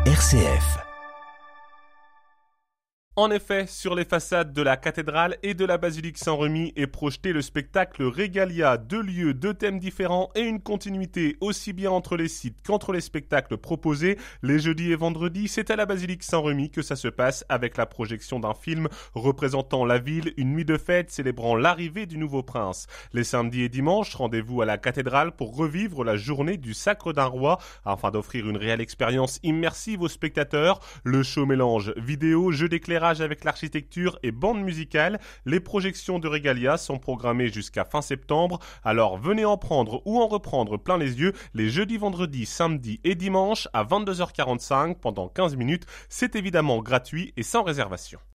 RCF. En effet, sur les façades de la cathédrale et de la basilique Saint-Remi est projeté le spectacle Regalia, 2 lieux, 2 thèmes différents et une continuité aussi bien entre les sites qu'entre les spectacles proposés. Les jeudis et vendredis, c'est à la basilique Saint-Remi que ça se passe avec la projection d'un film représentant la ville, une nuit de fête célébrant l'arrivée du nouveau prince. Les samedis et dimanches, rendez-vous à la cathédrale pour revivre la journée du sacre d'un roi afin d'offrir une réelle expérience immersive aux spectateurs. Le show mélange vidéo, jeux d'éclairage avec l'architecture et bande musicale. Les projections de Regalia sont programmées jusqu'à fin septembre, alors venez en prendre ou en reprendre plein les yeux les jeudis, vendredis, samedis et dimanches à 22h45 pendant 15 minutes. C'est évidemment gratuit et sans réservation.